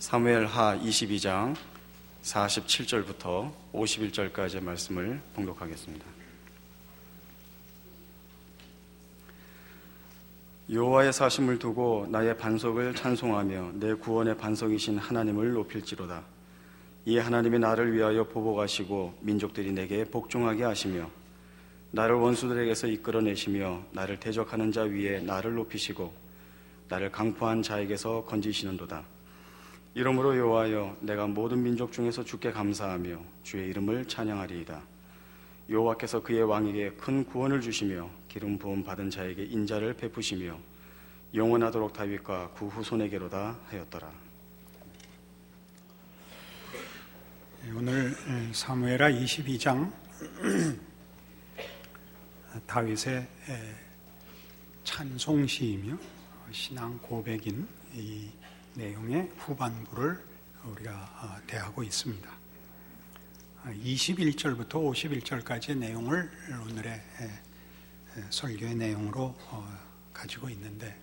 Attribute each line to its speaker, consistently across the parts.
Speaker 1: 사무엘하 22장 47절부터 51절까지의 말씀을 봉독하겠습니다. 여호와의 사심을 두고 나의 반석을 찬송하며 내 구원의 반석이신 하나님을 높일지로다. 이 하나님이 나를 위하여 보복하시고 민족들이 내게 복종하게 하시며 나를 원수들에게서 이끌어내시며 나를 대적하는 자 위에 나를 높이시고 나를 강포한 자에게서 건지시는도다. 이러므로 여호와여, 내가 모든 민족 중에서 주께 감사하며 주의 이름을 찬양하리이다. 여호와께서 그의 왕에게 큰 구원을 주시며 기름 부음 받은 자에게 인자를 베푸시며 영원하도록 다윗과 그 후손에게로다 하였더라.
Speaker 2: 오늘 사무엘하 22장 다윗의 찬송시이며 신앙 고백인 이 내용의 후반부를 우리가 대하고 있습니다. 21절부터 51절까지의 내용을 오늘의 설교의 내용으로 가지고 있는데,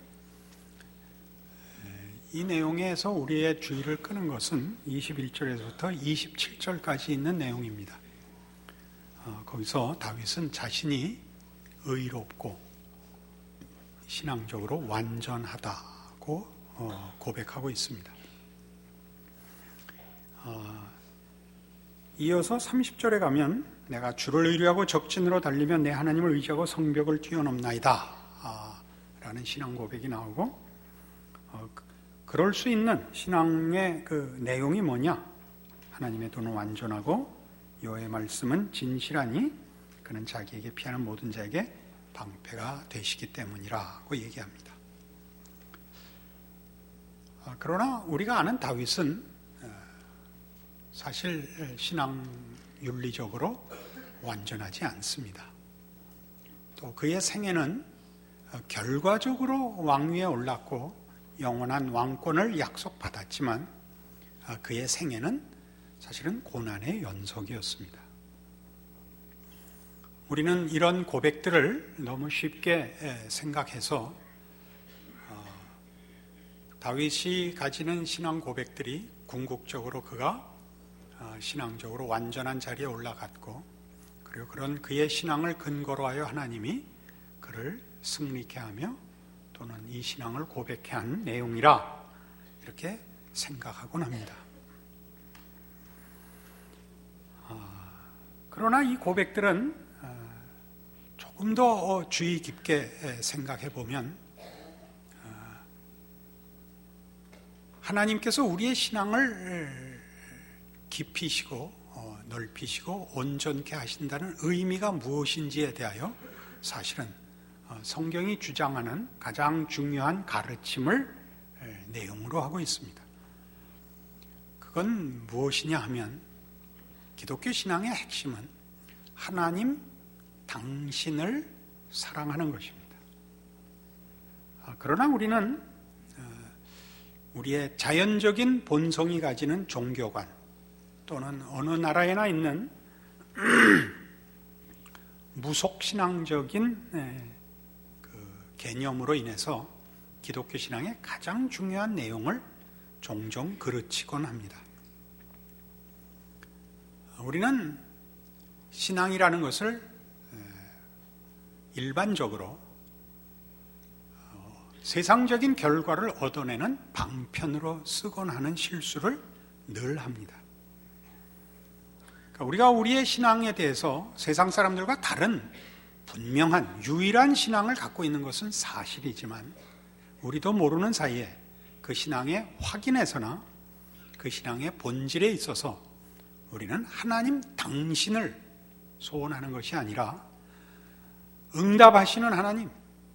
Speaker 2: 이 내용에서 우리의 주의를 끄는 것은 21절에서부터 27절까지 있는 내용입니다. 거기서 다윗은 자신이 의롭고 신앙적으로 완전하다고 고백하고 있습니다. 이어서 30절에 가면 내가 주를 의뢰하고 적진으로 달리면 내 하나님을 의지하고 성벽을 뛰어넘나이다 라는 신앙 고백이 나오고, 그럴 수 있는 신앙의 그 내용이 뭐냐? 하나님의 도는 완전하고 여호와의 말씀은 진실하니 그는 자기에게 피하는 모든 자에게 방패가 되시기 때문이라고 얘기합니다. 그러나 우리가 아는 다윗은 사실 신앙 윤리적으로 완전하지 않습니다. 또 그의 생애는 결과적으로 왕위에 올랐고 영원한 왕권을 약속받았지만 그의 생애는 사실은 고난의 연속이었습니다. 우리는 이런 고백들을 너무 쉽게 생각해서 다윗이 가지는 신앙 고백들이 궁극적으로 그가 신앙적으로 완전한 자리에 올라갔고, 그리고 그런 그의 신앙을 근거로 하여 하나님이 그를 승리케 하며 또는 이 신앙을 고백케 한 내용이라 이렇게 생각하곤 합니다. 그러나 이 고백들은 조금 더 주의 깊게 생각해 보면 하나님께서 우리의 신앙을 깊이시고 넓히시고 온전케 하신다는 의미가 무엇인지에 대하여 사실은 성경이 주장하는 가장 중요한 가르침을 내용으로 하고 있습니다. 그건 무엇이냐 하면 기독교 신앙의 핵심은 하나님 당신을 사랑하는 것입니다. 그러나 우리는 우리의 자연적인 본성이 가지는 종교관 또는 어느 나라에나 있는 무속신앙적인 그 개념으로 인해서 기독교 신앙의 가장 중요한 내용을 종종 그르치곤 합니다. 우리는 신앙이라는 것을 일반적으로 세상적인 결과를 얻어내는 방편으로 쓰곤 하는 실수를 늘 합니다. 그러니까 우리가 우리의 신앙에 대해서 세상 사람들과 다른 분명한 유일한 신앙을 갖고 있는 것은 사실이지만, 우리도 모르는 사이에 그 신앙의 확인에서나 그 신앙의 본질에 있어서 우리는 하나님 당신을 소원하는 것이 아니라 응답하시는 하나님,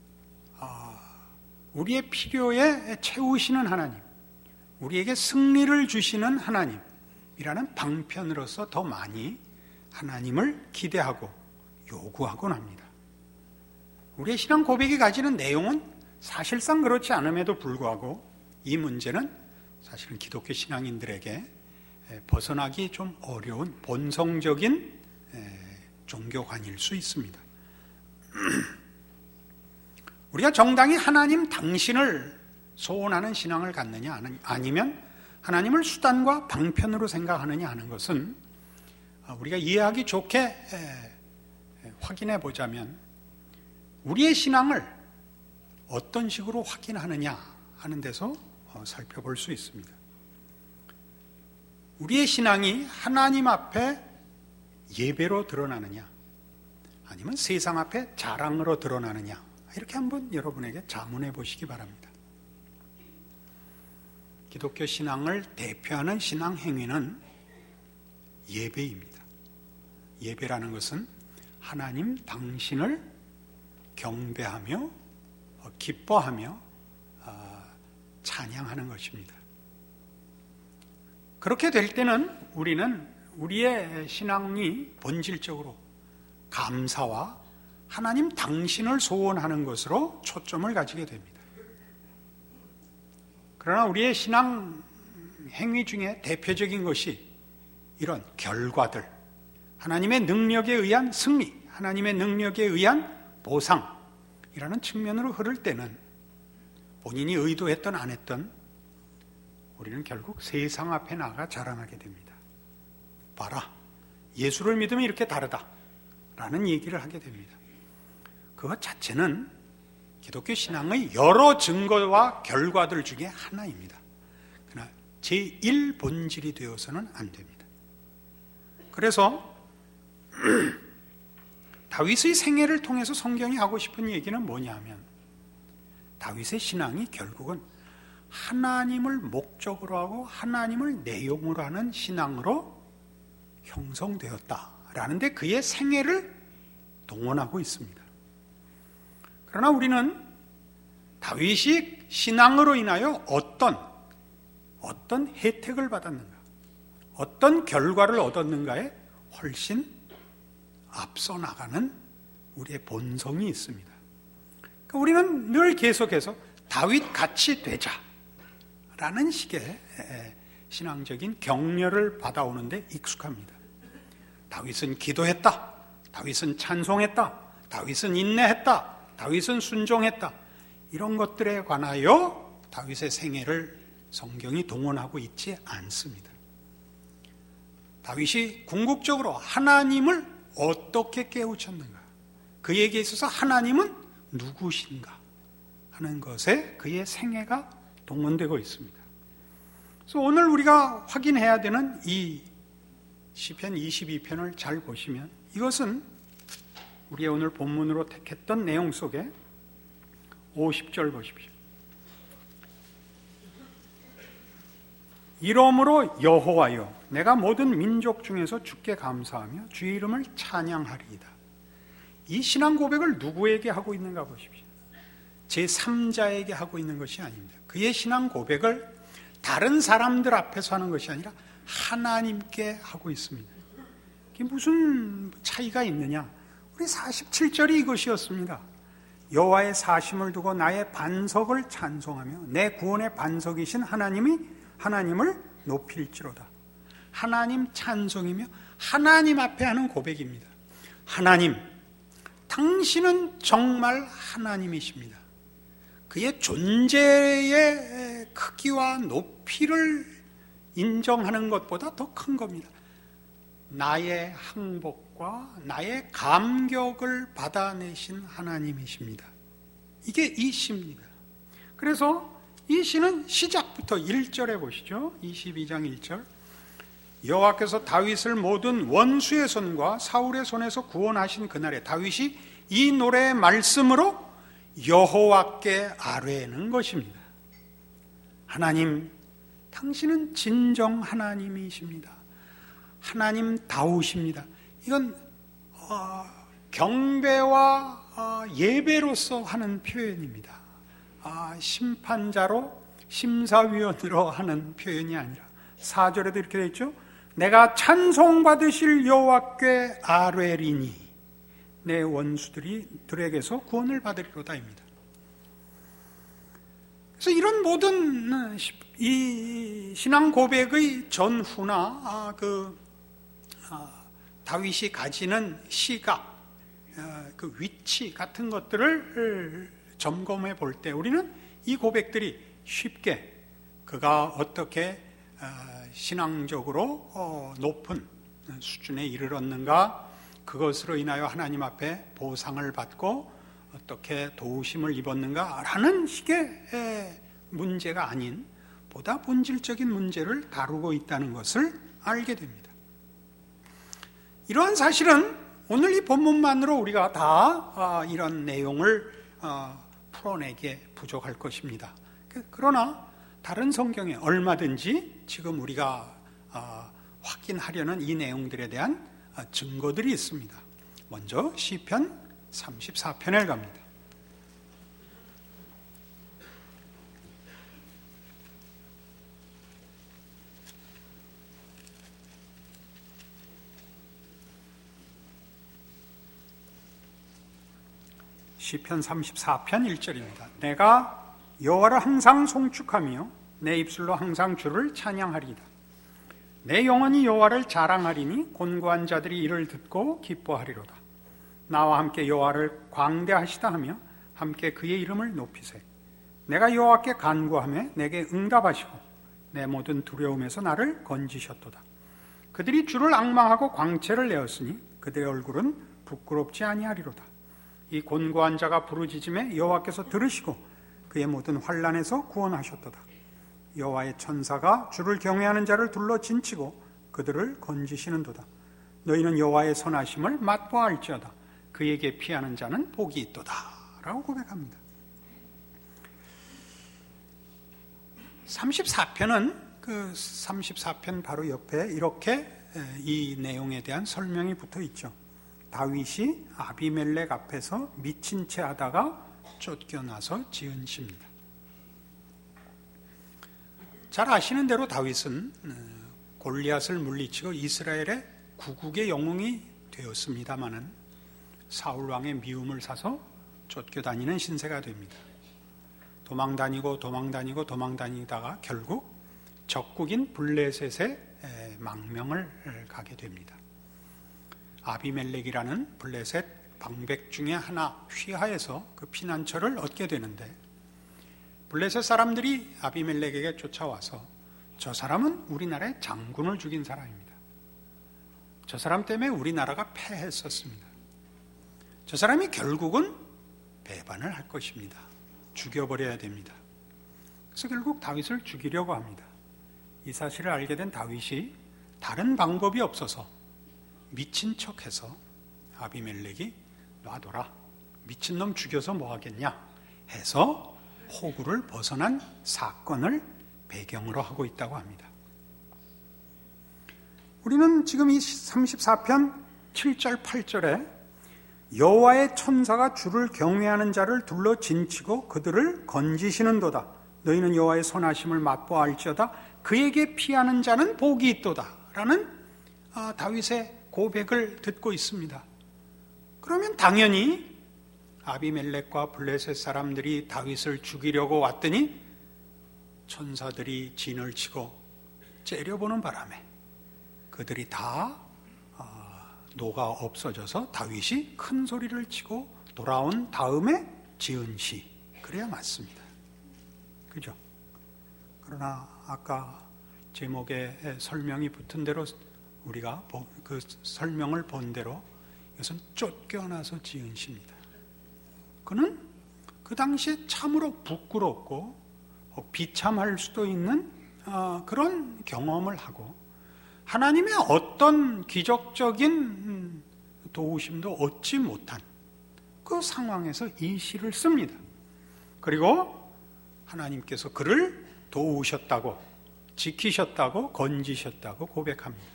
Speaker 2: 우리의 필요에 채우시는 하나님, 우리에게 승리를 주시는 하나님이라는 방편으로서 더 많이 하나님을 기대하고 요구하곤 합니다. 우리의 신앙 고백이 가지는 내용은 사실상 그렇지 않음에도 불구하고 이 문제는 사실은 기독교 신앙인들에게 벗어나기 좀 어려운 본성적인 종교관일 수 있습니다. 우리가 정당히 하나님 당신을 소원하는 신앙을 갖느냐, 아니면 하나님을 수단과 방편으로 생각하느냐 하는 것은 우리가 이해하기 좋게 확인해 보자면 우리의 신앙을 어떤 식으로 확인하느냐 하는 데서 살펴볼 수 있습니다. 우리의 신앙이 하나님 앞에 예배로 드러나느냐 아니면 세상 앞에 자랑으로 드러나느냐, 이렇게 한번 여러분에게 자문해 보시기 바랍니다. 기독교 신앙을 대표하는 신앙 행위는 예배입니다. 예배라는 것은 하나님 당신을 경배하며 기뻐하며 찬양하는 것입니다. 그렇게 될 때는 우리는 우리의 신앙이 본질적으로 감사와 하나님 당신을 소원하는 것으로 초점을 가지게 됩니다. 그러나 우리의 신앙 행위 중에 대표적인 것이 이런 결과들, 하나님의 능력에 의한 승리, 하나님의 능력에 의한 보상이라는 측면으로 흐를 때는 본인이 의도했던 안 했던 우리는 결국 세상 앞에 나가 자랑하게 됩니다. 봐라, 예수를 믿으면 이렇게 다르다 라는 얘기를 하게 됩니다. 그것 자체는 기독교 신앙의 여러 증거와 결과들 중에 하나입니다. 그러나 제1본질이 되어서는 안 됩니다. 그래서 다윗의 생애를 통해서 성경이 하고 싶은 얘기는 뭐냐 하면 다윗의 신앙이 결국은 하나님을 목적으로 하고 하나님을 내용으로 하는 신앙으로 형성되었다라는 데 그의 생애를 동원하고 있습니다. 그러나 우리는 다윗이 신앙으로 인하여 어떤 혜택을 받았는가, 어떤 결과를 얻었는가에 훨씬 앞서 나가는 우리의 본성이 있습니다. 그러니까 우리는 늘 계속해서 다윗 같이 되자라는 식의 신앙적인 격려를 받아오는데 익숙합니다. 다윗은 기도했다, 다윗은 찬송했다, 다윗은 인내했다, 다윗은 순종했다, 이런 것들에 관하여 다윗의 생애를 성경이 동원하고 있지 않습니다. 다윗이 궁극적으로 하나님을 어떻게 깨우쳤는가, 그에게 있어서 하나님은 누구신가 하는 것에 그의 생애가 동원되고 있습니다. 그래서 오늘 우리가 확인해야 되는 이 시편 22편을 잘 보시면 이것은 우리의 오늘 본문으로 택했던 내용 속에 50절 보십시오. 이러므로 여호와여, 내가 모든 민족 중에서 주께 감사하며 주의 이름을 찬양하리이다. 이 신앙 고백을 누구에게 하고 있는가 보십시오. 제3자에게 하고 있는 것이 아닙니다. 그의 신앙 고백을 다른 사람들 앞에서 하는 것이 아니라 하나님께 하고 있습니다. 이게 무슨 차이가 있느냐? 우리 47절이 이것이었습니다. 여호와의 사심을 두고 나의 반석을 찬송하며 내 구원의 반석이신 하나님을 높일지로다. 하나님 찬송이며 하나님 앞에 하는 고백입니다. 하나님, 당신은 정말 하나님이십니다. 그의 존재의 크기와 높이를 인정하는 것보다 더 큰 겁니다. 나의 항복과 나의 감격을 받아내신 하나님이십니다. 이게 이 시입니다. 그래서 이 시는 시작부터 1절에 보시죠. 22장 1절. 여호와께서 다윗을 모든 원수의 손과 사울의 손에서 구원하신 그날에, 다윗이 이 노래의 말씀으로 여호와께 아뢰는 것입니다. 하나님, 당신은 진정 하나님이십니다. 하나님다우십니다. 이건 경배와 예배로서 하는 표현입니다. 심판자로, 심사위원으로 하는 표현이 아니라 4절에도 이렇게 되어 있죠. 내가 찬송받으실 여호와께 아뢰리니 내 원수들에게서 구원을 받으리로다입니다. 그래서 이런 모든 이 신앙 고백의 전후나 다윗이 가지는 시각, 그 위치 같은 것들을 점검해 볼 때 우리는 이 고백들이 쉽게 그가 어떻게 신앙적으로 높은 수준에 이르렀는가, 그것으로 인하여 하나님 앞에 보상을 받고 어떻게 도우심을 입었는가라는 식의 문제가 아닌 보다 본질적인 문제를 다루고 있다는 것을 알게 됩니다. 이러한 사실은 오늘 이 본문만으로 우리가 다 이런 내용을 풀어내기에 부족할 것입니다. 그러나 다른 성경에 얼마든지 지금 우리가 확인하려는 이 내용들에 대한 증거들이 있습니다. 먼저 시편 34편에 갑니다. 시편 34편 1절입니다. 내가 여호와를 항상 송축하며 내 입술로 항상 주를 찬양하리이다. 내 영혼이 여호와를 자랑하리니 곤고한 자들이 이를 듣고 기뻐하리로다. 나와 함께 여호와를 광대하시다 하며 함께 그의 이름을 높이세. 내가 여호와께 간구하며 내게 응답하시고 내 모든 두려움에서 나를 건지셨도다. 그들이 주를 앙망하고 광채를 내었으니 그들의 얼굴은 부끄럽지 아니하리로다. 이 곤고한 자가 부르짖음에 여호와께서 들으시고 그의 모든 환난에서 구원하셨도다. 여호와의 천사가 주를 경외하는 자를 둘러 진치고 그들을 건지시는도다. 너희는 여호와의 선하심을 맛보아할지어다. 그에게 피하는 자는 복이 있도다 라고 고백합니다. 34편은 그 34편 바로 옆에 이렇게 이 내용에 대한 설명이 붙어 있죠. 다윗이 아비멜렉 앞에서 미친 채 하다가 쫓겨나서 지은 시입니다. 잘 아시는 대로 다윗은 골리앗을 물리치고 이스라엘의 구국의 영웅이 되었습니다마는 사울 왕의 미움을 사서 쫓겨다니는 신세가 됩니다. 도망다니다가 결국 적국인 블레셋의 망명을 가게 됩니다. 아비멜렉이라는 블레셋 방백 중에 하나 휘하에서 그 피난처를 얻게 되는데, 블레셋 사람들이 아비멜렉에게 쫓아와서 저 사람은 우리나라의 장군을 죽인 사람입니다. 저 사람 때문에 우리나라가 패했었습니다. 저 사람이 결국은 배반을 할 것입니다. 죽여버려야 됩니다. 그래서 결국 다윗을 죽이려고 합니다. 이 사실을 알게 된 다윗이 다른 방법이 없어서 미친 척해서 아비멜렉이 놔둬라, 미친놈 죽여서 뭐하겠냐 해서 호구를 벗어난 사건을 배경으로 하고 있다고 합니다. 우리는 지금 이 34편 7절 8절에 여호와의 천사가 주를 경외하는 자를 둘러 진치고 그들을 건지시는도다. 너희는 여호와의 선하심을 맛보아할지어다. 그에게 피하는 자는 복이 있도다 라는 다윗의 고백을 듣고 있습니다. 그러면 당연히 아비멜렉과 블레셋 사람들이 다윗을 죽이려고 왔더니 천사들이 진을 치고 째려보는 바람에 그들이 다 녹아 없어져서 다윗이 큰 소리를 치고 돌아온 다음에 지은 시, 그래야 맞습니다. 그죠? 그러나 아까 제목에 설명이 붙은 대로 우리가 그 설명을 본 대로 이것은 쫓겨나서 지은 시입니다. 그는 그 당시에 참으로 부끄럽고 비참할 수도 있는 그런 경험을 하고 하나님의 어떤 기적적인 도우심도 얻지 못한 그 상황에서 이 시를 씁니다. 그리고 하나님께서 그를 도우셨다고, 지키셨다고, 건지셨다고 고백합니다.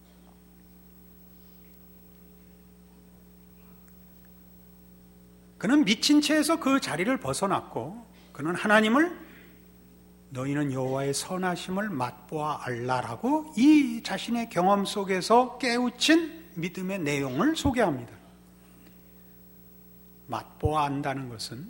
Speaker 2: 그는 미친 채에서 그 자리를 벗어났고 그는 하나님을 너희는 여호와의 선하심을 맛보아 알라라고 이 자신의 경험 속에서 깨우친 믿음의 내용을 소개합니다. 맛보아 안다는 것은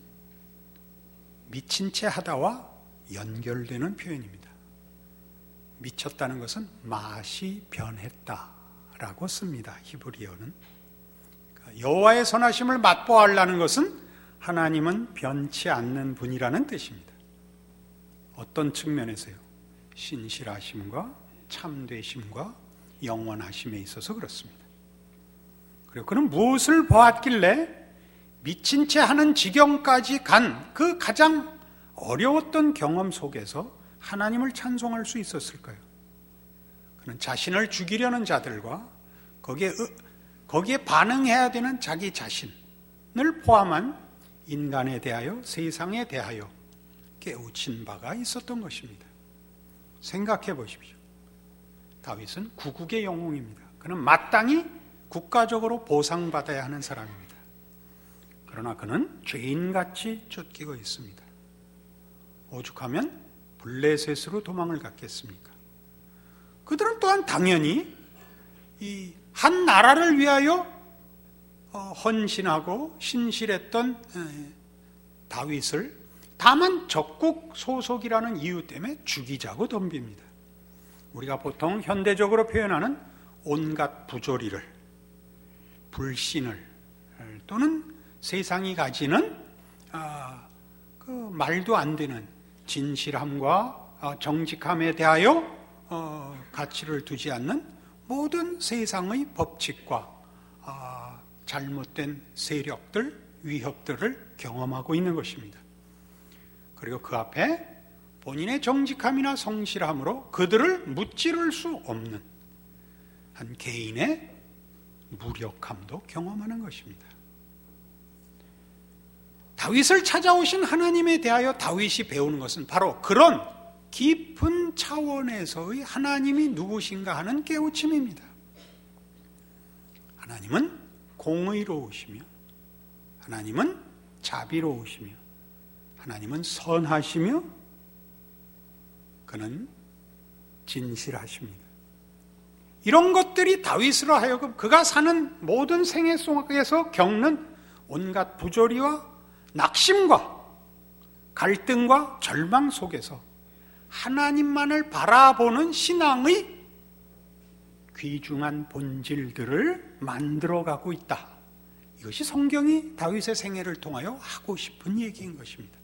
Speaker 2: 미친 채 하다와 연결되는 표현입니다. 미쳤다는 것은 맛이 변했다라고 씁니다. 히브리어는. 여호와의 선하심을 맛보아 알라는 것은 하나님은 변치 않는 분이라는 뜻입니다. 어떤 측면에서요? 신실하심과 참되심과 영원하심에 있어서 그렇습니다. 그리고 그는 무엇을 보았길래 미친 채 하는 지경까지 간 그 가장 어려웠던 경험 속에서 하나님을 찬송할 수 있었을까요? 그는 자신을 죽이려는 자들과 거기에 반응해야 되는 자기 자신을 포함한 인간에 대하여, 세상에 대하여 깨우친 바가 있었던 것입니다. 생각해 보십시오. 다윗은 구국의 영웅입니다. 그는 마땅히 국가적으로 보상받아야 하는 사람입니다. 그러나 그는 죄인같이 쫓기고 있습니다. 오죽하면 블레셋으로 도망을 갔겠습니까? 그들은 또한 당연히 이 한 나라를 위하여 헌신하고 신실했던 다윗을 다만 적국 소속이라는 이유 때문에 죽이자고 덤빕니다. 우리가 보통 현대적으로 표현하는 온갖 부조리를, 불신을, 또는 세상이 가지는 그 말도 안 되는 진실함과 정직함에 대하여 가치를 두지 않는 모든 세상의 법칙과 잘못된 세력들, 위협들을 경험하고 있는 것입니다. 그리고 그 앞에 본인의 정직함이나 성실함으로 그들을 무찌를 수 없는 한 개인의 무력함도 경험하는 것입니다. 다윗을 찾아오신 하나님에 대하여 다윗이 배우는 것은 바로 그런 깊은 차원에서의 하나님이 누구신가 하는 깨우침입니다. 하나님은 공의로우시며, 하나님은 자비로우시며, 하나님은 선하시며, 그는 진실하십니다. 이런 것들이 다윗으로 하여금 그가 사는 모든 생애 속에서 겪는 온갖 부조리와 낙심과 갈등과 절망 속에서 하나님만을 바라보는 신앙의 귀중한 본질들을 만들어가고 있다. 이것이 성경이 다윗의 생애를 통하여 하고 싶은 얘기인 것입니다.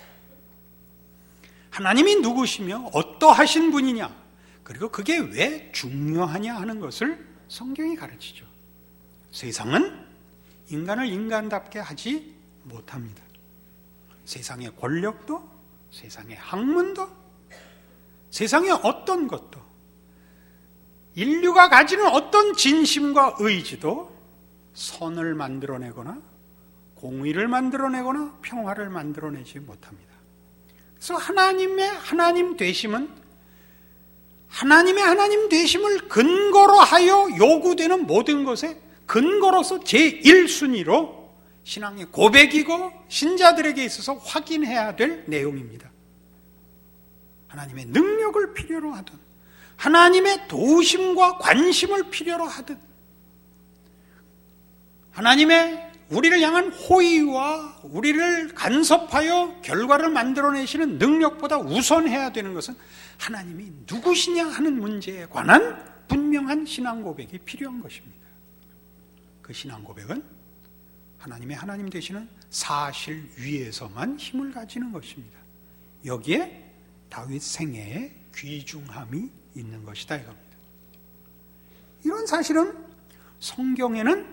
Speaker 2: 하나님이 누구시며 어떠하신 분이냐, 그리고 그게 왜 중요하냐 하는 것을 성경이 가르치죠. 세상은 인간을 인간답게 하지 못합니다. 세상의 권력도, 세상의 학문도, 세상의 어떤 것도, 인류가 가지는 어떤 진심과 의지도 선을 만들어내거나 공의를 만들어내거나 평화를 만들어내지 못합니다. 그래서 하나님의 하나님 되심은 하나님의 하나님 되심을 근거로 하여 요구되는 모든 것의 근거로서 제1순위로 신앙의 고백이고 신자들에게 있어서 확인해야 될 내용입니다. 하나님의 능력을 필요로 하든 하나님의 도우심과 관심을 필요로 하든 하나님의 우리를 향한 호의와 우리를 간섭하여 결과를 만들어내시는 능력보다 우선해야 되는 것은 하나님이 누구시냐 하는 문제에 관한 분명한 신앙 고백이 필요한 것입니다. 그 신앙 고백은 하나님의 하나님 되시는 사실 위에서만 힘을 가지는 것입니다. 여기에 다윗 생애의 귀중함이 있는 것이다 이겁니다. 이런 사실은 성경에는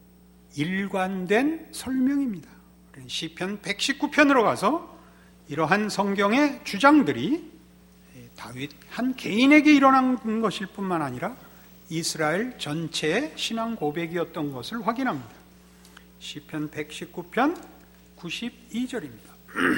Speaker 2: 일관된 설명입니다. 시편 119편으로 가서 이러한 성경의 주장들이 다윗 한 개인에게 일어난 것일 뿐만 아니라 이스라엘 전체의 신앙 고백이었던 것을 확인합니다. 시편 119편 92절입니다.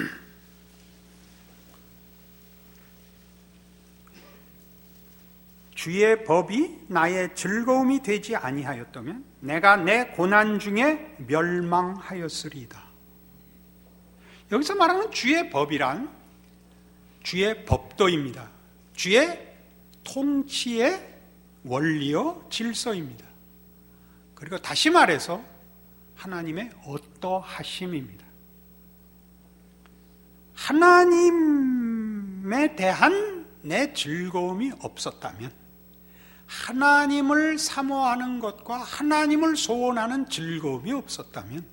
Speaker 2: 주의 법이 나의 즐거움이 되지 아니하였다면 내가 내 고난 중에 멸망하였으리이다. 여기서 말하는 주의 법이란 주의 법도입니다. 주의 통치의 원리요 질서입니다. 그리고 다시 말해서 하나님의 어떠하심입니다. 하나님에 대한 내 즐거움이 없었다면, 하나님을 사모하는 것과 하나님을 소원하는 즐거움이 없었다면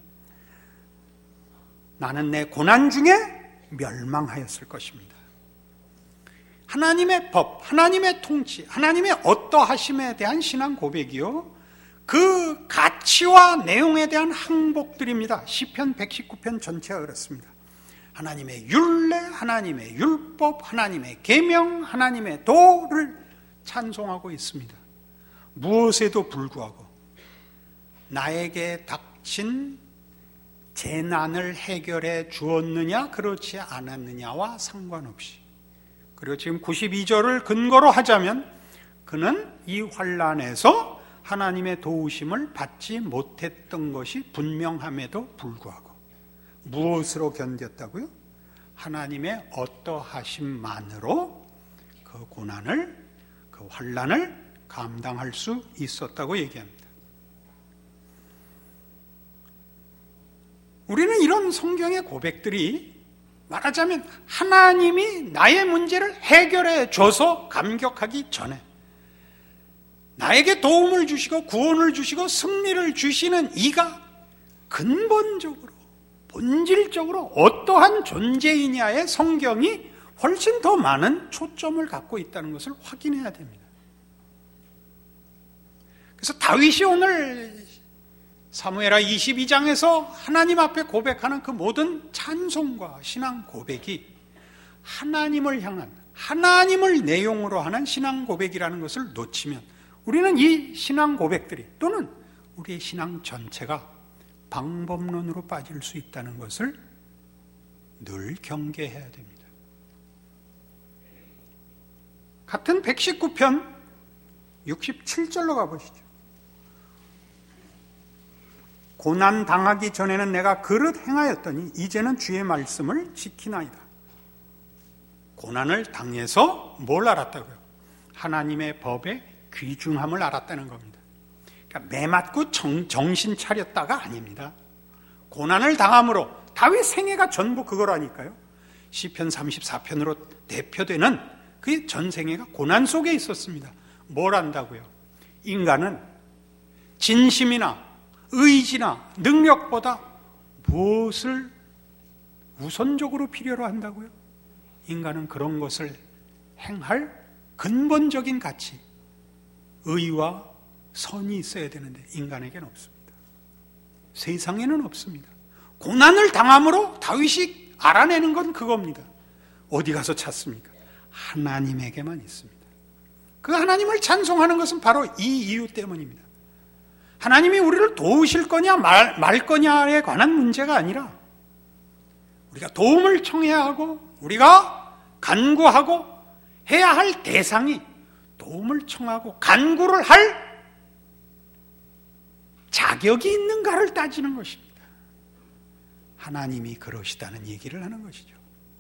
Speaker 2: 나는 내 고난 중에 멸망하였을 것입니다. 하나님의 법, 하나님의 통치, 하나님의 어떠하심에 대한 신앙 고백이요, 그 가치와 내용에 대한 항복들입니다. 시편 119편 전체가 그렇습니다. 하나님의 율례, 하나님의 율법, 하나님의 계명, 하나님의 도를 찬송하고 있습니다. 무엇에도 불구하고 나에게 닥친 재난을 해결해 주었느냐 그렇지 않았느냐와 상관없이, 그리고 지금 92절을 근거로 하자면 그는 이 환난에서 하나님의 도우심을 받지 못했던 것이 분명함에도 불구하고 무엇으로 견뎠다고요? 하나님의 어떠하심만으로 그 고난을, 그 환난을 감당할 수 있었다고 얘기합니다. 우리는 이런 성경의 고백들이 말하자면 하나님이 나의 문제를 해결해 줘서 감격하기 전에 나에게 도움을 주시고 구원을 주시고 승리를 주시는 이가 근본적으로 본질적으로 어떠한 존재이냐에 성경이 훨씬 더 많은 초점을 갖고 있다는 것을 확인해야 됩니다. 그래서 다윗이 오늘 사무엘하 22장에서 하나님 앞에 고백하는 그 모든 찬송과 신앙 고백이 하나님을 향한, 하나님을 내용으로 하는 신앙 고백이라는 것을 놓치면 우리는 이 신앙 고백들이 또는 우리의 신앙 전체가 방법론으로 빠질 수 있다는 것을 늘 경계해야 됩니다. 같은 119편 67절로 가보시죠. 고난 당하기 전에는 내가 그릇 행하였더니 이제는 주의 말씀을 지키나이다. 고난을 당해서 뭘 알았다고요? 하나님의 법의 귀중함을 알았다는 겁니다. 그러니까 매맞고 정신 차렸다가 아닙니다. 고난을 당함으로 다윗 생애가 전부 그거라니까요. 시편 34편으로 대표되는 그 전생애가 고난 속에 있었습니다. 뭘 안다고요? 인간은 진심이나 의지나 능력보다 무엇을 우선적으로 필요로 한다고요? 인간은 그런 것을 행할 근본적인 가치, 의와 선이 있어야 되는데 인간에게는 없습니다. 세상에는 없습니다. 고난을 당함으로 다윗이 알아내는 건 그겁니다. 어디 가서 찾습니까? 하나님에게만 있습니다. 그 하나님을 찬송하는 것은 바로 이 이유 때문입니다. 하나님이 우리를 도우실 거냐 말 거냐에 관한 문제가 아니라 우리가 도움을 청해야 하고 우리가 간구하고 해야 할 대상이 도움을 청하고 간구를 할 자격이 있는가를 따지는 것입니다. 하나님이 그러시다는 얘기를 하는 것이죠.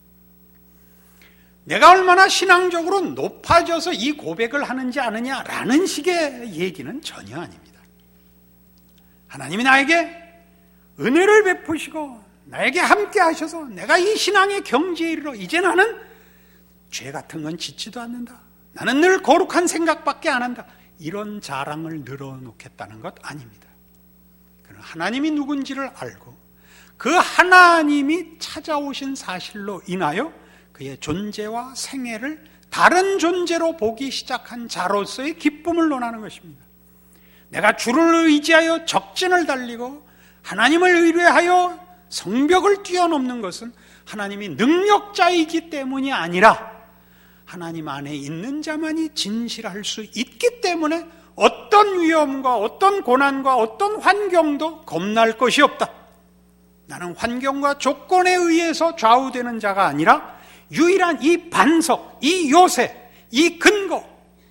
Speaker 2: 내가 얼마나 신앙적으로 높아져서 이 고백을 하는지 아느냐라는 식의 얘기는 전혀 아닙니다. 하나님이 나에게 은혜를 베푸시고 나에게 함께 하셔서 내가 이 신앙의 경지에 이르러 이제 나는 죄 같은 건 짓지도 않는다. 나는 늘 거룩한 생각밖에 안 한다. 이런 자랑을 늘어놓겠다는 것 아닙니다. 그러나 하나님이 누군지를 알고 그 하나님이 찾아오신 사실로 인하여 그의 존재와 생애를 다른 존재로 보기 시작한 자로서의 기쁨을 논하는 것입니다. 내가 주를 의지하여 적진을 달리고 하나님을 의뢰하여 성벽을 뛰어넘는 것은 하나님이 능력자이기 때문이 아니라 하나님 안에 있는 자만이 진실할 수 있기 때문에 어떤 위험과 어떤 고난과 어떤 환경도 겁날 것이 없다. 나는 환경과 조건에 의해서 좌우되는 자가 아니라 유일한 이 반석, 이 요새, 이 근거에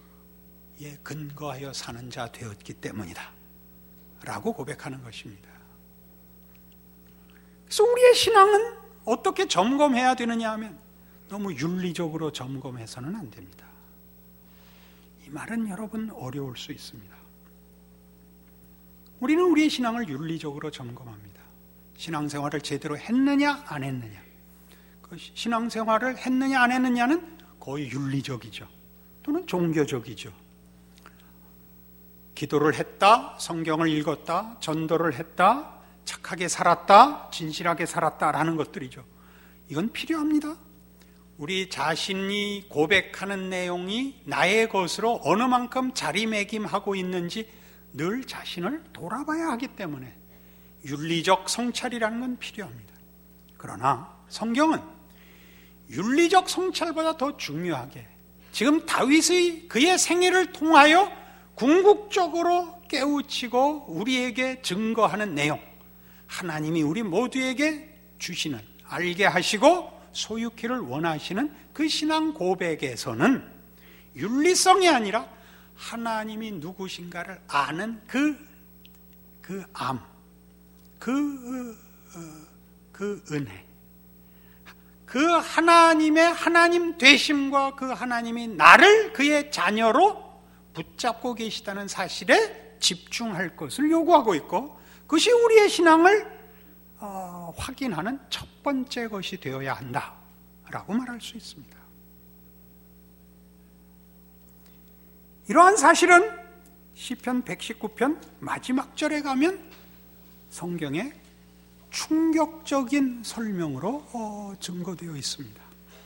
Speaker 2: 근거하여 사는 자 되었기 때문이다 라고 고백하는 것입니다. 그래서 우리의 신앙은 어떻게 점검해야 되느냐 하면 너무 윤리적으로 점검해서는 안 됩니다. 이 말은 여러분 어려울 수 있습니다. 우리는 우리의 신앙을 윤리적으로 점검합니다. 신앙생활을 제대로 했느냐 안 했느냐, 그 신앙생활을 했느냐 안 했느냐는 거의 윤리적이죠. 또는 종교적이죠. 기도를 했다, 성경을 읽었다, 전도를 했다, 착하게 살았다, 진실하게 살았다라는 것들이죠. 이건 필요합니다. 우리 자신이 고백하는 내용이 나의 것으로 어느 만큼 자리매김하고 있는지 늘 자신을 돌아봐야 하기 때문에 윤리적 성찰이라는 건 필요합니다. 그러나 성경은 윤리적 성찰보다 더 중요하게 지금 다윗의 그의 생애를 통하여 궁극적으로 깨우치고 우리에게 증거하는 내용, 하나님이 우리 모두에게 주시는, 알게 하시고 소유키를 원하시는 그 신앙 고백에서는 윤리성이 아니라 하나님이 누구신가를 아는 그 은혜, 그 하나님의 하나님 되심과 그 하나님이 나를 그의 자녀로 붙잡고 계시다는 사실에 집중할 것을 요구하고 있고, 그것이 우리의 신앙을 확인하는 첫 번째 것이 되어야 한다라고 말할 수 있습니다. 이러한 사실은 시편 119편 마지막 절에 가면 성경의 충격적인 설명으로 증거되어 있습니다.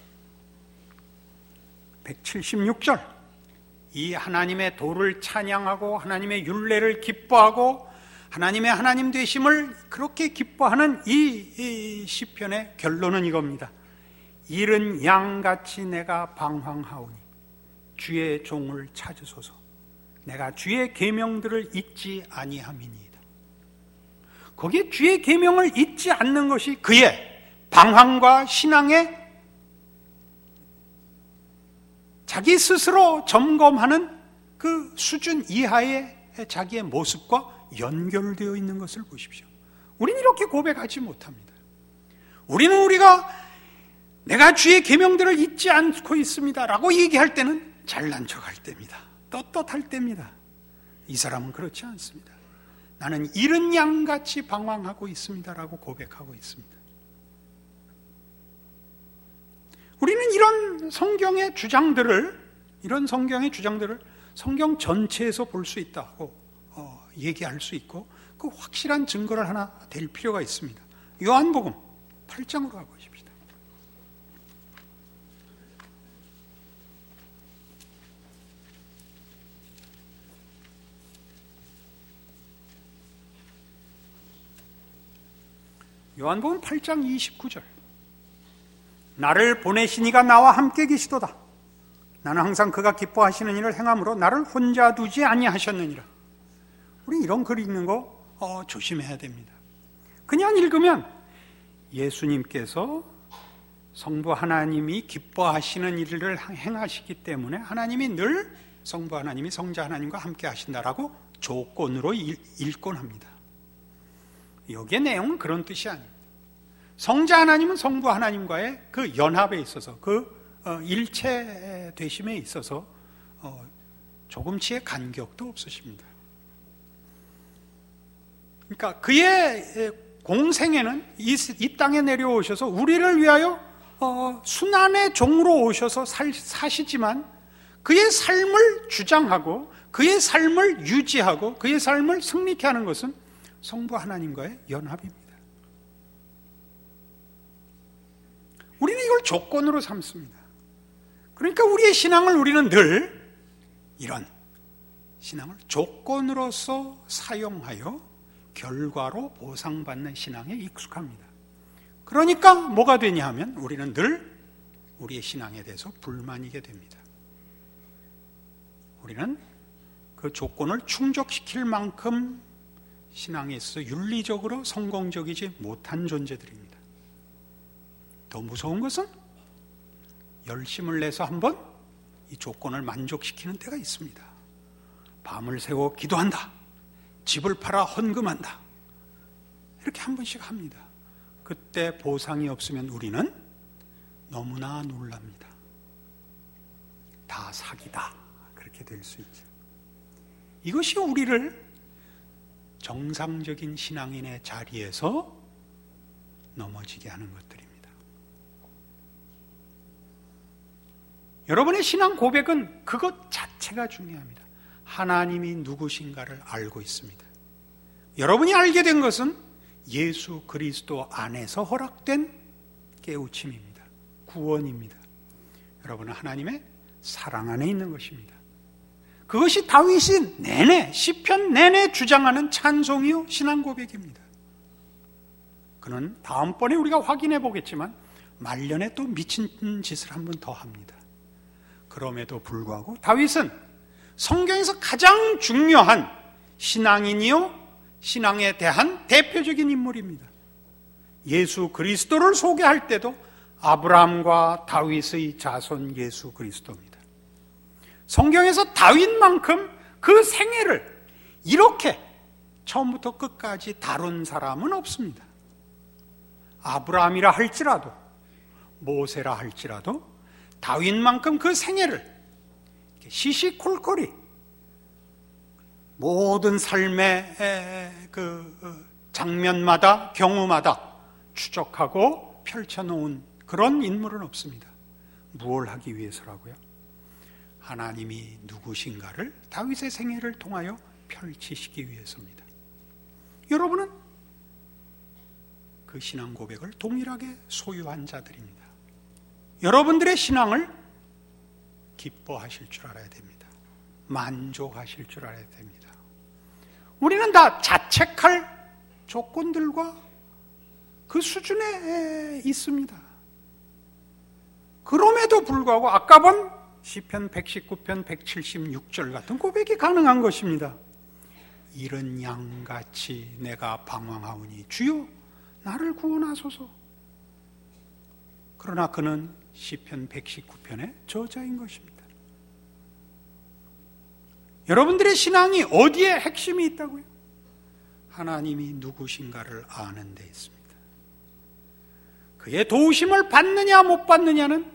Speaker 2: 176절, 이 하나님의 도를 찬양하고 하나님의 율례를 기뻐하고 하나님의 하나님 되심을 그렇게 기뻐하는 이 시편의 결론은 이겁니다. 이른 양같이 내가 방황하오니 주의 종을 찾으소서. 내가 주의 계명들을 잊지 아니함이니이다. 거기에 주의 계명을 잊지 않는 것이 그의 방황과 신앙의 자기 스스로 점검하는 그 수준 이하의 자기의 모습과 연결되어 있는 것을 보십시오. 우리는 이렇게 고백하지 못합니다. 우리는 우리가 내가 주의 계명들을 잊지 않고 있습니다 라고 얘기할 때는 잘난 척할 때입니다. 떳떳할 때입니다. 이 사람은 그렇지 않습니다. 나는 이른 양같이 방황하고 있습니다 라고 고백하고 있습니다. 우리는 이런 성경의 주장들을 성경 전체에서 볼 수 있다고 얘기할 수 있고, 그 확실한 증거를 하나 댈 필요가 있습니다. 요한복음 8장으로 가보십시다. 요한복음 8장 29절, 나를 보내신 이가 나와 함께 계시도다. 나는 항상 그가 기뻐하시는 일을 행함으로 나를 혼자 두지 아니하셨느니라. 우리 이런 글 읽는 거 조심해야 됩니다. 그냥 읽으면 예수님께서 성부 하나님이 기뻐하시는 일을 행하시기 때문에 하나님이 늘 성부 하나님이 성자 하나님과 함께 하신다라고 조건으로 읽곤 합니다. 여기의 내용은 그런 뜻이 아닙니다. 성자 하나님은 성부 하나님과의 그 연합에 있어서, 그 일체 되심에 있어서 조금치의 간격도 없으십니다. 그러니까 그의 공생애는 이 땅에 내려오셔서 우리를 위하여 순환의 종으로 오셔서 사시지만 그의 삶을 주장하고 그의 삶을 유지하고 그의 삶을 승리케 하는 것은 성부 하나님과의 연합입니다. 우리는 이걸 조건으로 삼습니다. 그러니까 우리의 신앙을 우리는 늘 이런 신앙을 조건으로서 사용하여 결과로 보상받는 신앙에 익숙합니다. 그러니까 뭐가 되냐 하면 우리는 늘 우리의 신앙에 대해서 불만이게 됩니다. 우리는 그 조건을 충족시킬 만큼 신앙에 있어서 윤리적으로 성공적이지 못한 존재들입니다. 더 무서운 것은 열심을 내서 한번 이 조건을 만족시키는 때가 있습니다. 밤을 새워 기도한다, 집을 팔아 헌금한다, 이렇게 한 번씩 합니다. 그때 보상이 없으면 우리는 너무나 놀랍니다. 다 사기다, 그렇게 될 수 있죠. 이것이 우리를 정상적인 신앙인의 자리에서 넘어지게 하는 것들입니다. 여러분의 신앙 고백은 그것 자체가 중요합니다. 하나님이 누구신가를 알고 있습니다. 여러분이 알게 된 것은 예수 그리스도 안에서 허락된 깨우침입니다. 구원입니다. 여러분은 하나님의 사랑 안에 있는 것입니다. 그것이 다윗이 내내 시편 내내 주장하는 찬송이요 신앙 고백입니다. 그는 다음번에 우리가 확인해 보겠지만 말년에 또 미친 짓을 한 번 더 합니다. 그럼에도 불구하고 다윗은 성경에서 가장 중요한 신앙인이요 신앙에 대한 대표적인 인물입니다. 예수 그리스도를 소개할 때도 아브라함과 다윗의 자손 예수 그리스도입니다. 성경에서 다윗만큼 그 생애를 이렇게 처음부터 끝까지 다룬 사람은 없습니다. 아브라함이라 할지라도 모세라 할지라도 다윗만큼 그 생애를 시시콜콜이 모든 삶의 그 장면마다 경우마다 추적하고 펼쳐놓은 그런 인물은 없습니다. 무엇을 하기 위해서라고요? 하나님이 누구신가를 다윗의 생애를 통하여 펼치시기 위해서입니다. 여러분은 그 신앙 고백을 동일하게 소유한 자들입니다. 여러분들의 신앙을 기뻐하실 줄 알아야 됩니다. 만족하실 줄 알아야 됩니다. 우리는 다 자책할 조건들과 그 수준에 있습니다. 그럼에도 불구하고 아까 본 시편 119편 176절 같은 고백이 가능한 것입니다. 이른 양같이 내가 방황하오니 주여 나를 구원하소서. 그러나 그는 시편 119편의 저자인 것입니다. 여러분들의 신앙이 어디에 핵심이 있다고요? 하나님이 누구신가를 아는 데 있습니다. 그의 도우심을 받느냐 못 받느냐는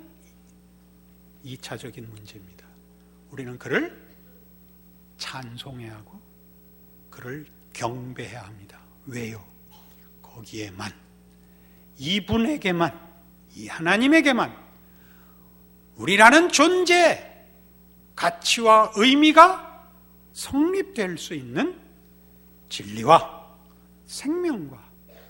Speaker 2: 2차적인 문제입니다. 우리는 그를 찬송해야 하고 그를 경배해야 합니다. 왜요? 거기에만, 이분에게만, 이 하나님에게만 우리라는 존재의 가치와 의미가 성립될 수 있는 진리와 생명과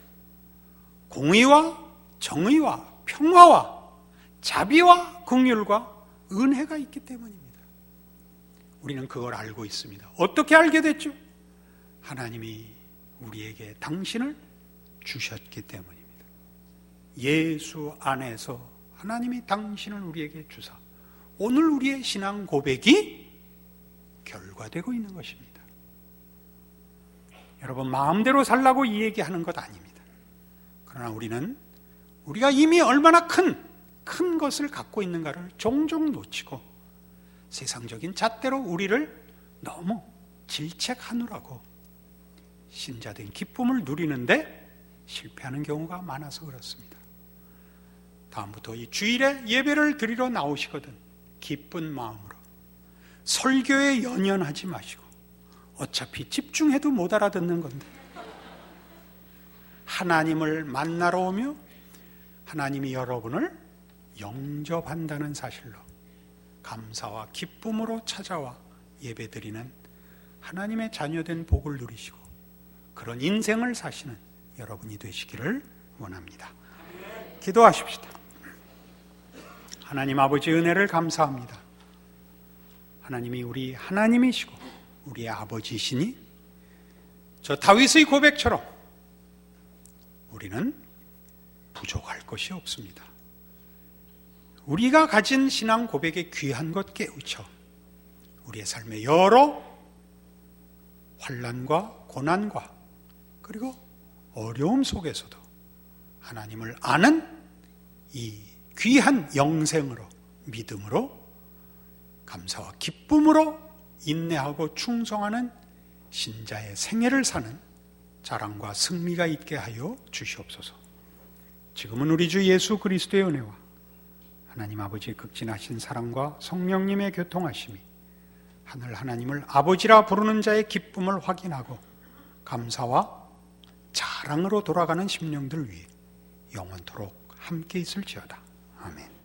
Speaker 2: 공의와 정의와 평화와 자비와 긍휼과 은혜가 있기 때문입니다. 우리는 그걸 알고 있습니다. 어떻게 알게 됐죠? 하나님이 우리에게 당신을 주셨기 때문입니다. 예수 안에서 하나님이 당신을 우리에게 주사 오늘 우리의 신앙 고백이 결과되고 있는 것입니다. 여러분, 마음대로 살라고 이 얘기하는 것 아닙니다. 그러나 우리는 우리가 이미 얼마나 큰 것을 갖고 있는가를 종종 놓치고 세상적인 잣대로 우리를 너무 질책하느라고 신자된 기쁨을 누리는데 실패하는 경우가 많아서 그렇습니다. 다음부터 이 주일에 예배를 드리러 나오시거든 기쁜 마음으로 설교에 연연하지 마시고 어차피 집중해도 못 알아듣는 건데 하나님을 만나러 오며 하나님이 여러분을 영접한다는 사실로 감사와 기쁨으로 찾아와 예배드리는 하나님의 자녀된 복을 누리시고 그런 인생을 사시는 여러분이 되시기를 원합니다. 기도하십시다. 하나님 아버지 은혜를 감사합니다. 하나님이 우리 하나님이시고 우리의 아버지시니 저 다윗의 고백처럼 우리는 부족할 것이 없습니다. 우리가 가진 신앙 고백의 귀한 것 깨우쳐 우리의 삶의 여러 환난과 고난과 그리고 어려움 속에서도 하나님을 아는 이 귀한 영생으로 믿음으로 감사와 기쁨으로 인내하고 충성하는 신자의 생애를 사는 자랑과 승리가 있게 하여 주시옵소서. 지금은 우리 주 예수 그리스도의 은혜와 하나님 아버지의 극진하신 사랑과 성령님의 교통하심이 하늘 하나님을 아버지라 부르는 자의 기쁨을 확인하고 감사와 자랑으로 돌아가는 심령들 위해 영원토록 함께 있을지어다. 아멘.